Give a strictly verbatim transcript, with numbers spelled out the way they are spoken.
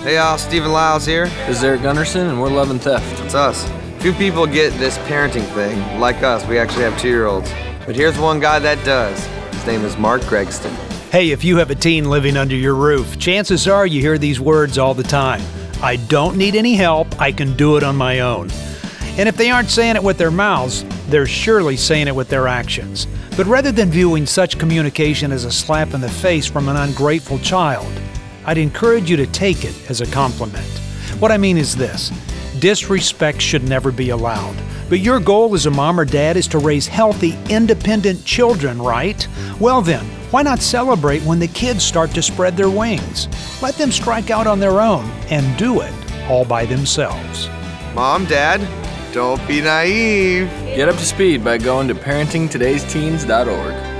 Hey y'all, Stephen Lyles here. This is Eric Gunderson, and we're Love and Theft. It's us. Few people get this parenting thing. Like us, we actually have two-year-olds. But here's one guy that does. His name is Mark Gregston. Hey, if you have a teen living under your roof, chances are you hear these words all the time. I don't need any help, I can do it on my own. And if they aren't saying it with their mouths, they're surely saying it with their actions. But rather than viewing such communication as a slap in the face from an ungrateful child, I'd encourage you to take it as a compliment. What I mean is this: disrespect should never be allowed. But your goal as a mom or dad is to raise healthy, independent children, right? Well then, why not celebrate when the kids start to spread their wings? Let them strike out on their own and do it all by themselves. Mom, Dad, don't be naive. Get up to speed by going to parenting todays teens dot org.